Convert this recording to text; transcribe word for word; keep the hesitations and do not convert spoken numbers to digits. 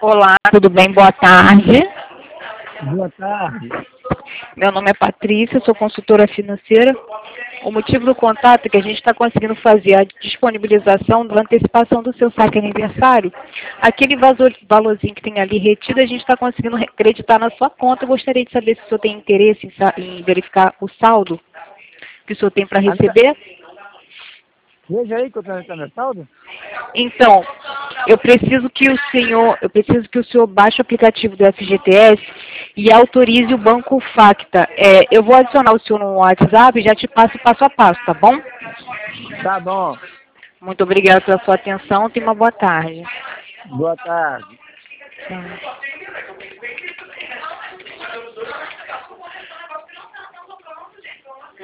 Olá, tudo bem? Boa tarde. Boa tarde. Meu nome é Patrícia, sou consultora financeira. O motivo do contato é que a gente está conseguindo fazer a disponibilização da antecipação do seu saque aniversário. Aquele valor, valorzinho que tem ali retido, a gente está conseguindo acreditar na sua conta. Eu gostaria de saber se o senhor tem interesse em, em verificar o saldo que o senhor tem para receber. Veja aí que eu estou no saldo. Então, eu preciso que o senhor, eu preciso que o senhor baixe o aplicativo do F G T S e autorize o Banco Facta. É, eu vou adicionar o senhor no WhatsApp e já te passo passo a passo, tá bom? Tá bom. Muito obrigada pela sua atenção. Tenha uma boa tarde. Boa tarde. Tchau.